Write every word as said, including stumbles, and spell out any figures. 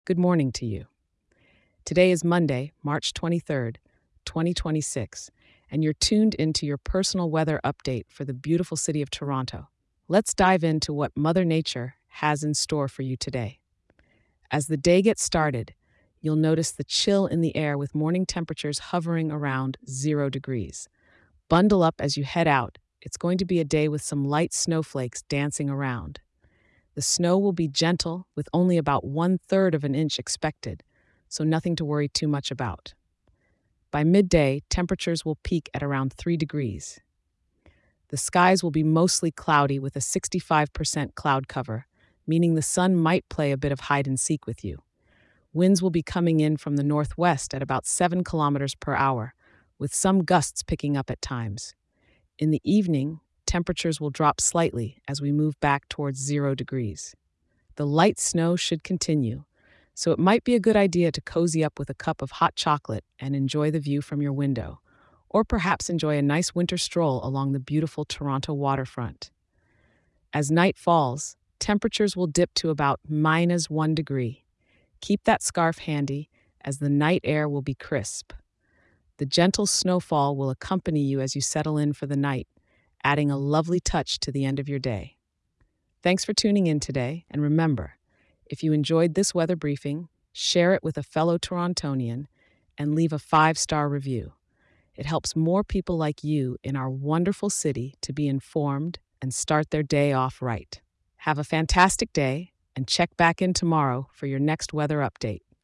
Good morning to you. Today is Monday, March twenty-third, twenty twenty-six, and you're tuned into your personal weather update for the beautiful city of Toronto. Let's dive into what Mother Nature has in store for you today. As the day gets started, you'll notice the chill in the air with morning temperatures hovering around zero degrees. Bundle up as you head out. It's going to be a day with some light snowflakes dancing around. The snow will be gentle, with only about one third of an inch expected, so nothing to worry too much about. By midday, temperatures will peak at around three degrees. The skies will be mostly cloudy with a sixty-five percent cloud cover, meaning the sun might play a bit of hide and seek with you. Winds will be coming in from the northwest at about seven kilometers per hour, with some gusts picking up at times. In the evening, temperatures will drop slightly as we move back towards zero degrees. The light snow should continue, so it might be a good idea to cozy up with a cup of hot chocolate and enjoy the view from your window, or perhaps enjoy a nice winter stroll along the beautiful Toronto waterfront. As night falls, temperatures will dip to about minus one degree. Keep that scarf handy, as the night air will be crisp. The gentle snowfall will accompany you as you settle in for the night, adding a lovely touch to the end of your day. Thanks for tuning in today, and remember, if you enjoyed this weather briefing, share it with a fellow Torontonian and leave a five-star review. It helps more people like you in our wonderful city to be informed and start their day off right. Have a fantastic day, and check back in tomorrow for your next weather update.